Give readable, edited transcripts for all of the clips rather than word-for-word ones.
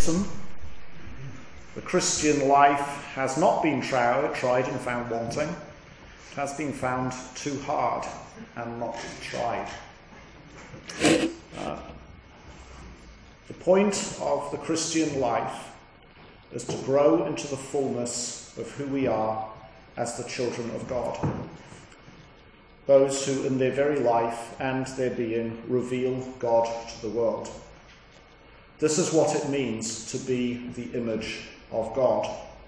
written, the Christian life has not been tried and found wanting. It has been found too hard and not tried. The point of the Christian life is to grow into the fullness of who we are as the children of God. Those who in their very life and their being reveal God to the world. This is what it means to be the image of God.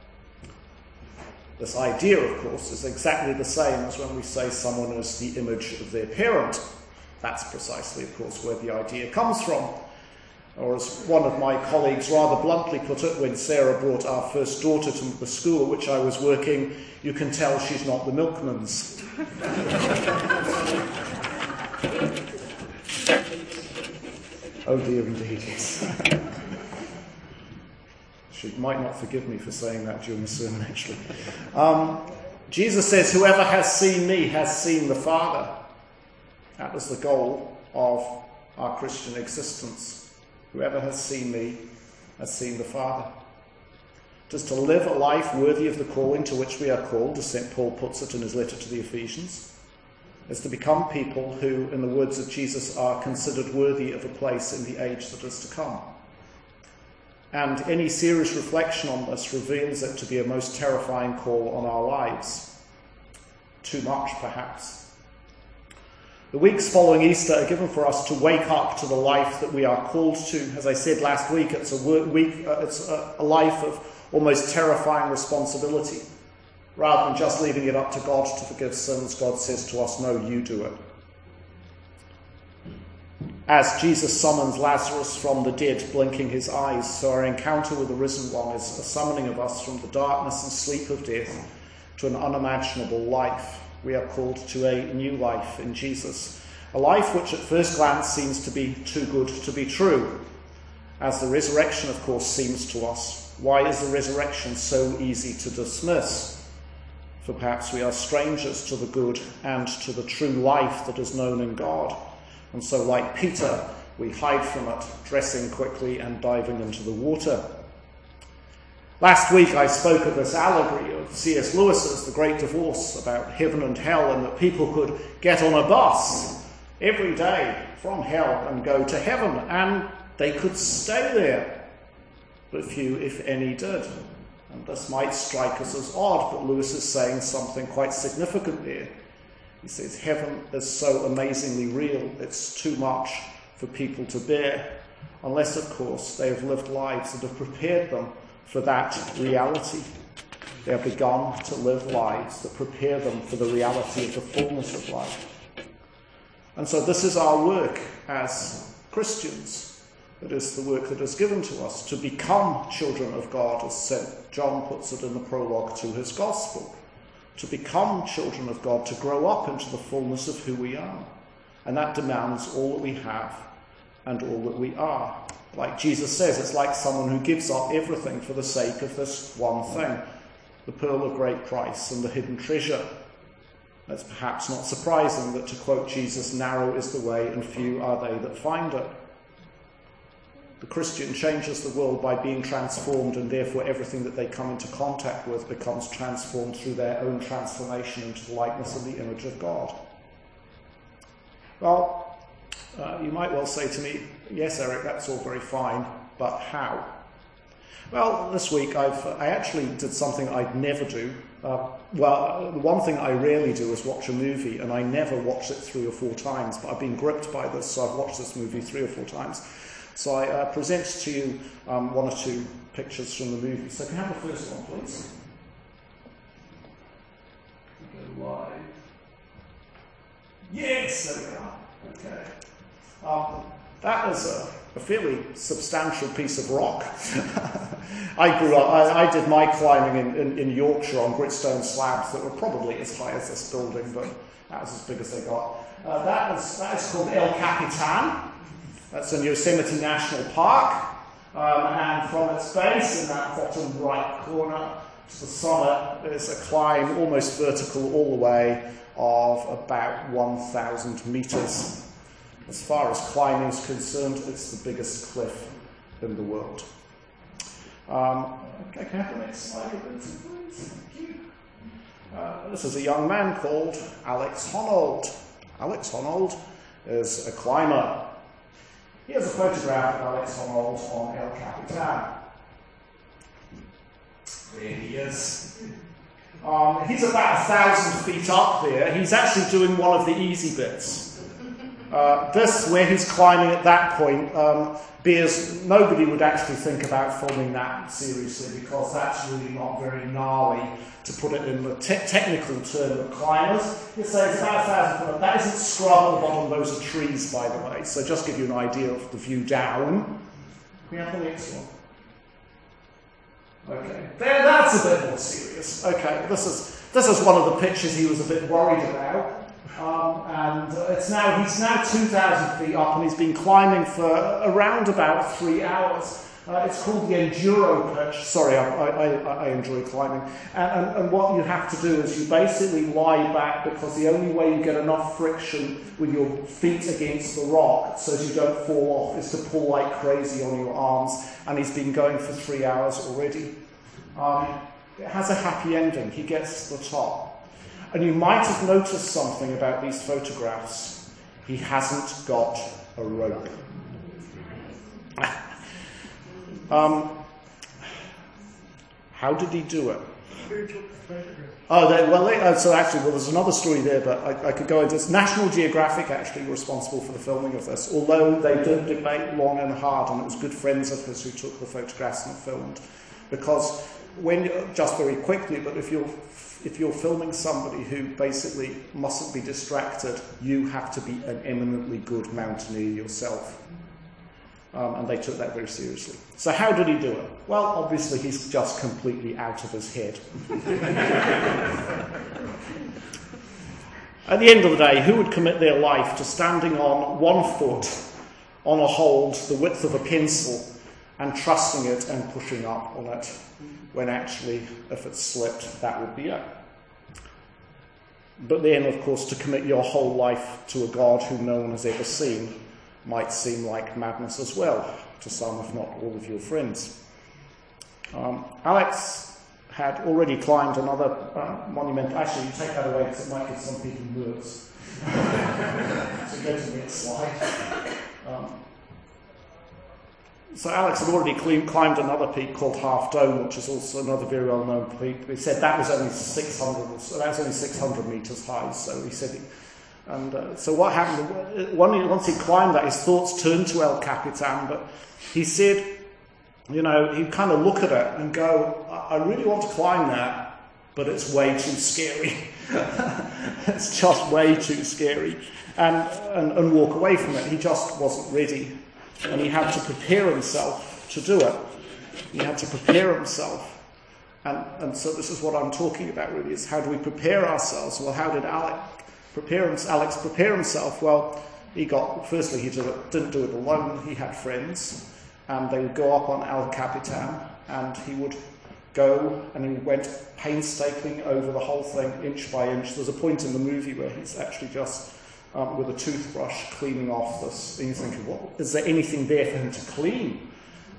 This idea, of course, is exactly the same as when we say someone is the image of their parent. That's precisely, of course, where the idea comes from. Or as one of my colleagues rather bluntly put it, when Sarah brought our first daughter to the school at which I was working, you can tell she's not the milkman's. Oh dear, indeed, yes. She might not forgive me for saying that during the sermon, actually. Jesus says, whoever has seen me has seen the Father. That was the goal of our Christian existence. Whoever has seen me has seen the Father. Just to live a life worthy of the calling to which we are called, as St. Paul puts it in his letter to the Ephesians, is to become people who, in the words of Jesus, are considered worthy of a place in the age that is to come. And any serious reflection on this reveals it to be a most terrifying call on our lives. Too much, perhaps. The weeks following Easter are given for us to wake up to the life that we are called to. As I said last week, it's a life of almost terrifying responsibility. Rather than just leaving it up to God to forgive sins, God says to us, no, you do it. As Jesus summons Lazarus from the dead, blinking his eyes, so our encounter with the risen one is a summoning of us from the darkness and sleep of death to an unimaginable life. We are called to a new life in Jesus, a life which at first glance seems to be too good to be true, as the resurrection, of course, seems to us. Why is the resurrection so easy to dismiss? For perhaps we are strangers to the good and to the true life that is known in God. And so, like Peter, we hide from it, dressing quickly and diving into the water. Last week I spoke of this allegory of C.S. Lewis's The Great Divorce about heaven and hell, and that people could get on a bus every day from hell and go to heaven, and they could stay there. But few, if any, did. And this might strike us as odd, but Lewis is saying something quite significant there. He says heaven is so amazingly real, it's too much for people to bear, unless, of course, they have lived lives that have prepared them for that reality. They have begun to live lives that prepare them for the reality of the fullness of life. And so this is our work as Christians. It is the work that is given to us to become children of God, as St. John puts it in the prologue to his Gospel. To become children of God, to grow up into the fullness of who we are. And that demands all that we have and all that we are. Like Jesus says, it's like someone who gives up everything for the sake of this one thing, the pearl of great price and the hidden treasure. It's perhaps not surprising that, to quote Jesus, narrow is the way and few are they that find it. The Christian changes the world by being transformed, and therefore everything that they come into contact with becomes transformed through their own transformation into the likeness of the image of God. Well, you might well say to me, yes, Eric, that's all very fine, but how? Well, this week I actually did something I'd never do. The one thing I rarely do is watch a movie, and I never watch it 3 or 4 times, but I've been gripped by this, so I've watched this movie 3 or 4 times. So I present to you 1 or 2 pictures from the movie. So can I have the first one, please? Go live. Yes, there we are. Okay. That is a fairly substantial piece of rock. I did my climbing in Yorkshire on gritstone slabs that were probably as high as this building, but that was as big as they got. That is called El Capitan. That's in Yosemite National Park. And from its base, in that bottom right corner to the summit, is a climb almost vertical all the way of about 1,000 metres. As far as climbing is concerned, it's the biggest cliff in the world. Can I have the next slide, please? Thank you. This is a young man called Alex Honnold. Alex Honnold is a climber. Here's a photograph of Alex Honnold on El Capitan. There he is. He's about 1,000 feet up there. He's actually doing one of the easy bits. This, where he's climbing at that point, nobody would actually think about filming that seriously, because that's really not very gnarly, to put it in the technical term of climbers. It's about 1,000 foot. That isn't scrub at the bottom, those are trees, by the way, so just give you an idea of the view down. Can we have the next one? Okay, that's a bit more serious. Okay, this is one of the pictures he was a bit worried about. He's now 2,000 feet up, and he's been climbing for around about 3 hours. It's called the Enduro Perch. Sorry, I enjoy climbing. And what you have to do is you basically lie back, because the only way you get enough friction with your feet against the rock so as you don't fall off is to pull like crazy on your arms. And he's been going for 3 hours already. It has a happy ending. He gets to the top. And you might have noticed something about these photographs. He hasn't got a rope. How did he do it? There's another story there, but I could go into this. National Geographic actually were responsible for the filming of this, although they did debate long and hard, and it was good friends of his who took the photographs and filmed. Because just very quickly, but if you're filming somebody who basically mustn't be distracted, you have to be an eminently good mountaineer yourself. And they took that very seriously. So how did he do it? Well, obviously he's just completely out of his head. At the end of the day, who would commit their life to standing on 1 foot on a hold the width of a pencil and trusting it and pushing up on it, when actually, if it slipped, that would be it? But then, of course, to commit your whole life to a God who no one has ever seen might seem like madness as well, to some, if not all of your friends. Alex had already climbed another monument. Actually, you take that away because it might give some people nerves. So go to the next slide. So Alex had already climbed another peak called Half Dome, which is also another very well-known peak. He said that was only 600 meters high. So he said, so what happened? Once he climbed that, his thoughts turned to El Capitan. But he said, he'd kind of look at it and go, "I really want to climb that, but it's way too scary. It's just way too scary," and walk away from it. He just wasn't ready. And he had to prepare himself to do it. He had to prepare himself. And so this is what I'm talking about, really, is how do we prepare ourselves? Well, how did Alex prepare himself? Well, firstly, he didn't do it alone. He had friends, and they would go up on El Capitan, and he would go, and he went painstakingly over the whole thing, inch by inch. There's a point in the movie where he's actually just with a toothbrush cleaning off this, and you're thinking, what, is there anything there for him to clean?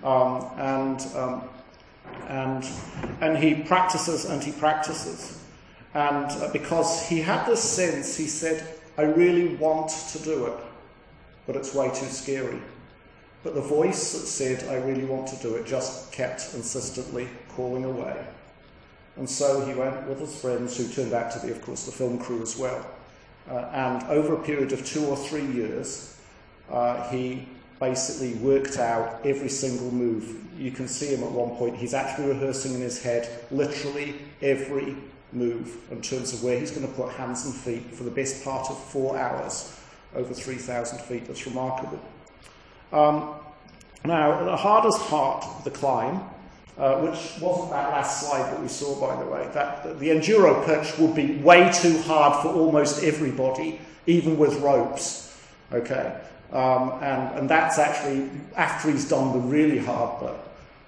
And he practices and he practices. And because he had this sense, he said, I really want to do it, but it's way too scary. But the voice that said, I really want to do it, just kept insistently calling away. And so he went with his friends, who turned out to be, of course, the film crew as well. And over a period of 2 or 3 years, he basically worked out every single move. You can see him at one point. He's actually rehearsing in his head literally every move in terms of where he's going to put hands and feet for the best part of 4 hours over 3,000 feet. That's remarkable. Now, the hardest part of the climb, which wasn't that last slide that we saw, by the way, that the Enduro Perch would be way too hard for almost everybody, even with ropes. Okay, and that's actually after he's done the really hard bit.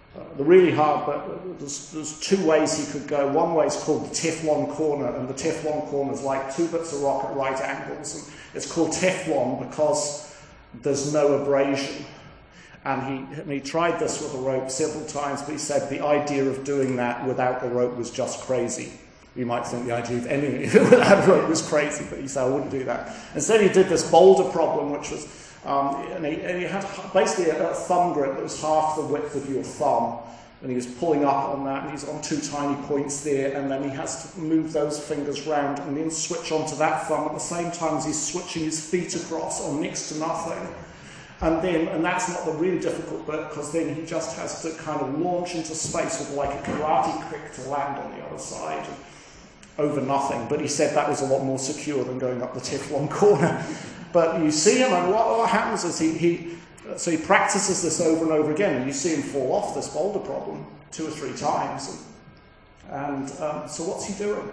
There's 2 ways he could go. One way is called the Teflon corner, and the Teflon corner is like 2 bits of rock at right angles. And it's called Teflon because there's no abrasion. And he tried this with a rope several times, but he said the idea of doing that without the rope was just crazy. You might think the idea of ending it without a rope was crazy, but he said, I wouldn't do that. Instead, he did this boulder problem, which was, and he had basically a thumb grip that was half the width of your thumb, and he was pulling up on that, and he's on two tiny points there, and then he has to move those fingers round and then switch onto that thumb at the same time as he's switching his feet across on next to nothing. And that's not the really difficult bit, because then he just has to kind of launch into space with like a karate kick to land on the other side over nothing. But he said that was a lot more secure than going up the Teflon corner. But you see him, and what happens is he practices this over and over again, and you see him fall off this boulder problem 2 or 3 times. And so what's he doing?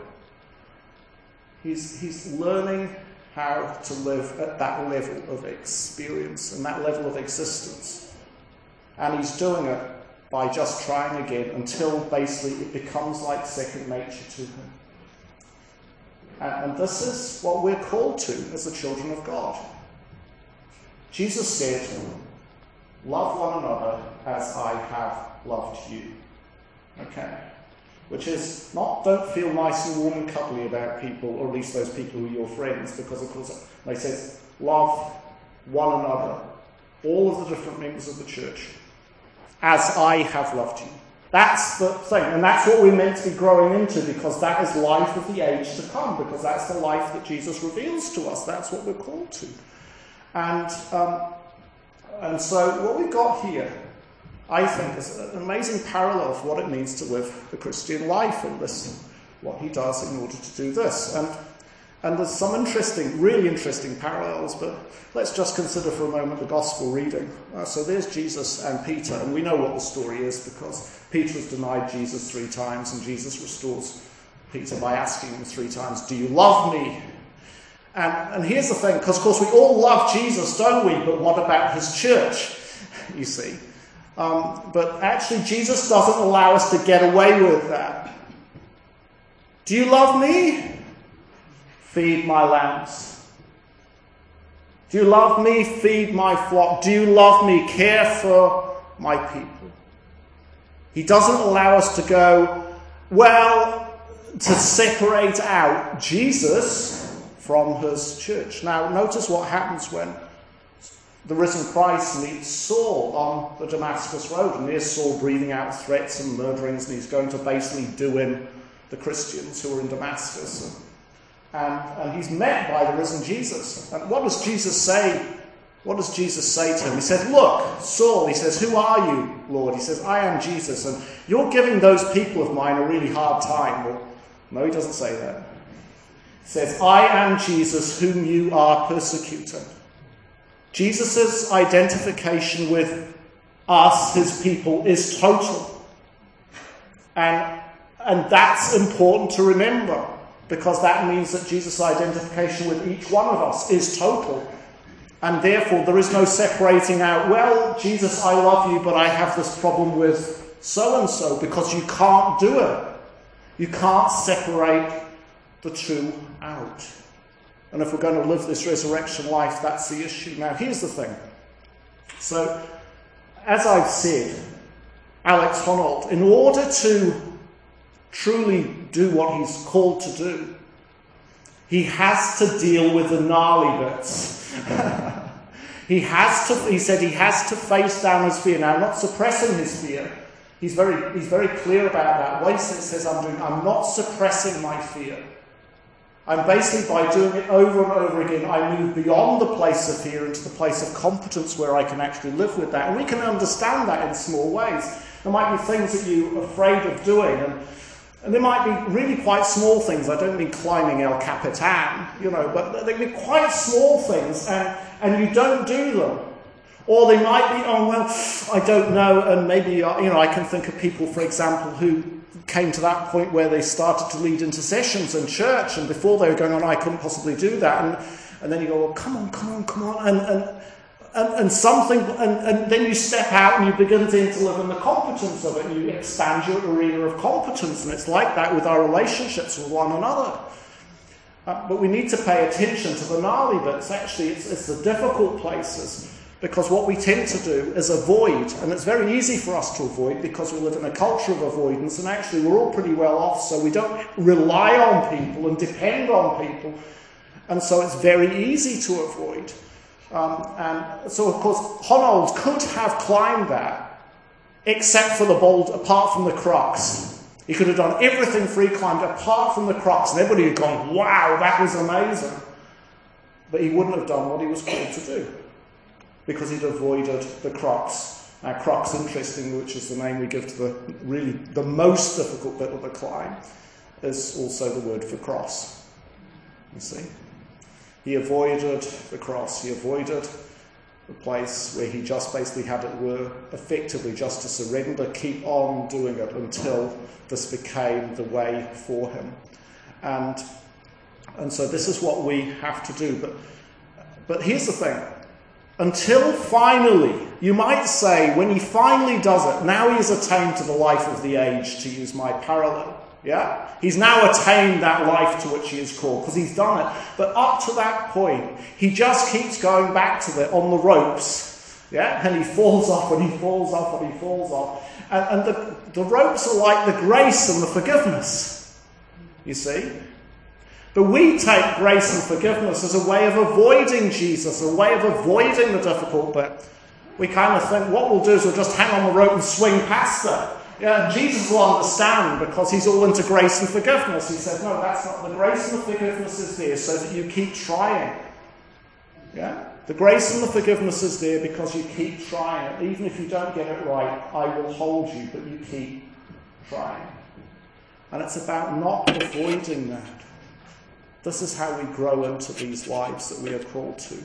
He's learning how to live at that level of experience and that level of existence. And he's doing it by just trying again until basically it becomes like second nature to him. And this is what we're called to as the children of God. Jesus said, love one another as I have loved you. Okay? Which is not, don't feel nice and warm and cuddly about people, or at least those people who are your friends, because of course they say, love one another, all of the different members of the church, as I have loved you. That's the thing, and that's what we're meant to be growing into, because that is life of the age to come, because that's the life that Jesus reveals to us. That's what we're called to. And so what we've got here, I think, is an amazing parallel of what it means to live the Christian life, and this, what he does in order to do this. And there's some really interesting parallels, but let's just consider for a moment the gospel reading. So there's Jesus and Peter, and we know what the story is, because Peter has denied Jesus 3 times, and Jesus restores Peter by asking him 3 times, do you love me? And here's the thing, because of course we all love Jesus, don't we? But what about his church, you see? But actually Jesus doesn't allow us to get away with that. Do you love me? Feed my lambs. Do you love me? Feed my flock. Do you love me? Care for my people. He doesn't allow us to go, to separate out Jesus from his church. Now, notice what happens when the risen Christ meets Saul on the Damascus Road, and there's Saul breathing out threats and murderings, and he's going to basically do in the Christians who are in Damascus. And he's met by the risen Jesus. And what does Jesus say? What does Jesus say to him? He says, look, Saul, he says, who are you, Lord? He says, I am Jesus, and you're giving those people of mine a really hard time. Well, no, he doesn't say that. He says, I am Jesus whom you are persecuting. Jesus' identification with us, his people, is total. And that's important to remember, because that means that Jesus' identification with each one of us is total. And therefore there is no separating out, well, Jesus, I love you, but I have this problem with so-and-so, because you can't do it. You can't separate the two out. And if we're going to live this resurrection life, that's the issue. Now, here's the thing. So, as I've said, Alex Honnold, in order to truly do what he's called to do, he has to deal with the gnarly bits. He said he has to face down his fear. Now, not suppressing his fear. He's very clear about that. What he says I'm not suppressing my fear. I'm basically, by doing it over and over again, I move beyond the place of fear into the place of competence where I can actually live with that. And we can understand that in small ways. There might be things that you're afraid of doing, and there might be really quite small things. I don't mean climbing El Capitan, but they can be quite small things, and you don't do them. Or they might be, I don't know, and maybe, I can think of people, for example, who came to that point where they started to lead intercessions in church, and before they were going on, I couldn't possibly do that, and then you go, well, come on, and then you step out and you begin to live in the competence of it, and you expand your arena of competence, and it's like that with our relationships with one another. But we need to pay attention to the gnarly bits. Actually, it's the difficult places Because what we tend to do is avoid, and it's very easy for us to avoid because we live in a culture of avoidance, and actually we're all pretty well off, so we don't rely on people and depend on people, and so it's very easy to avoid. And so, of course, Honnold could have climbed that, except for the boulder, apart from the crux. He could have done everything free climbed apart from the crux, and everybody had gone, wow, that was amazing. But he wouldn't have done what he was called to do, because he'd avoided the crux. Now, crux, interestingly, which is the name we give to the most difficult bit of the climb, is also the word for cross. You see? He avoided the cross. He avoided the place where he just basically had it were effectively just to surrender, keep on doing it until this became the way for him. And so this is what we have to do. But here's the thing. Until finally, you might say, when he finally does it, now he has attained to the life of the age, to use my parallel. Yeah? He's now attained that life to which he is called, because he's done it. But up to that point, he just keeps going back to it on the ropes. Yeah? And he falls off, and he falls off, and he falls off. And the ropes are like the grace and the forgiveness. You see? But we take grace and forgiveness as a way of avoiding Jesus, a way of avoiding the difficult bit. We kind of think what we'll do is we'll just hang on the rope and swing past it. Yeah, and Jesus will understand because he's all into grace and forgiveness. He says, no, that's not, the grace and the forgiveness is there so that you keep trying. Yeah? The grace and the forgiveness is there because you keep trying. Even if you don't get it right, I will hold you, but you keep trying. And it's about not avoiding that. This is how we grow into these lives that we are called to.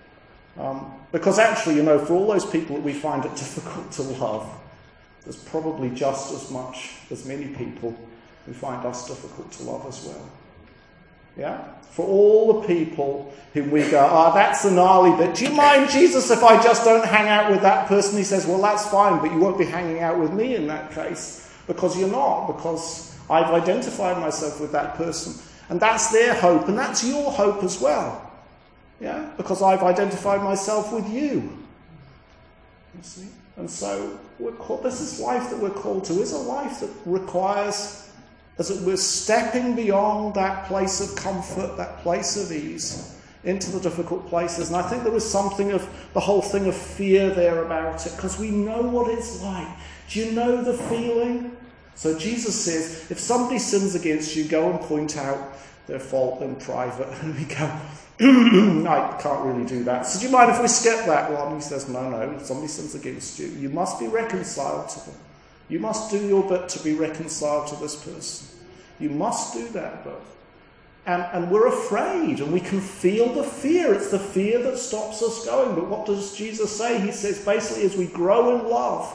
Because actually, for all those people that we find it difficult to love, there's probably just as many people who find us difficult to love as well. Yeah? For all the people whom we go, that's a gnarly bit. Do you mind, Jesus, if I just don't hang out with that person? He says, well, that's fine, but you won't be hanging out with me in that case. Because you're not, because I've identified myself with that person. And that's their hope, and that's your hope as well. Yeah? Because I've identified myself with you. You see? And so this is life that we're called to, is a life that requires, as it were, stepping beyond that place of comfort, that place of ease, into the difficult places. And I think there was something of the whole thing of fear there about it, because we know what it's like. Do you know the feeling? So Jesus says, if somebody sins against you, go and point out their fault in private. And we go, I can't really do that. So do you mind if we skip that one? He says, no, if somebody sins against you, you must be reconciled to them. You must do your bit to be reconciled to this person. You must do that bit. And we're afraid, and we can feel the fear. It's the fear that stops us going. But what does Jesus say? He says, basically, as we grow in love,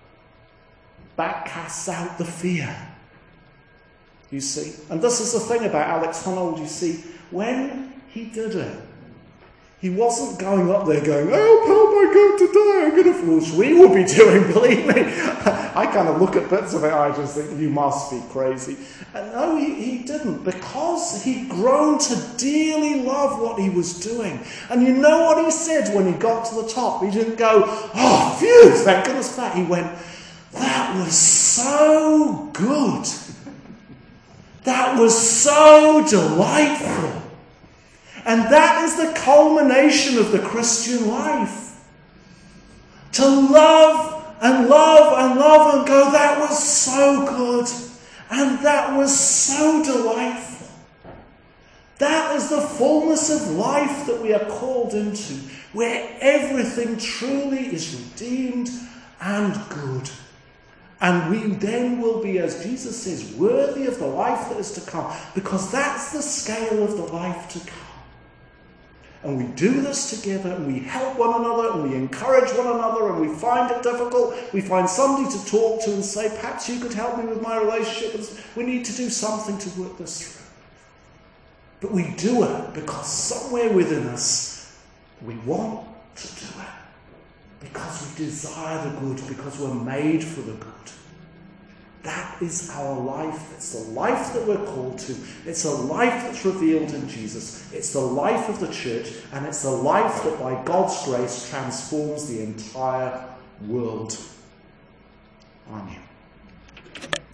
that casts out the fear. You see? And this is the thing about Alex Honnold, you see. When he did it, he wasn't going up there going, help my God to die, I'm going to, which we will be doing, believe me. I kind of look at bits of it, I just think, you must be crazy. And no, he didn't, because he'd grown to dearly love what he was doing. And you know what he said when he got to the top? He didn't go, oh, phew, thank goodness for that. He went, that was so good. That was so delightful. And that is the culmination of the Christian life. To love and love and love and go, that was so good. And that was so delightful. That is the fullness of life that we are called into, where everything truly is redeemed and good. And we then will be, as Jesus says, worthy of the life that is to come, because that's the scale of the life to come. And we do this together, and we help one another, and we encourage one another, and we find it difficult. We find somebody to talk to and say, perhaps you could help me with my relationship. We need to do something to work this through. But we do it because somewhere within us, we want to do it. Because we desire the good, because we're made for the good. That is our life. It's the life that we're called to. It's a life that's revealed in Jesus. It's the life of the church, and it's the life that by God's grace transforms the entire world. Amen.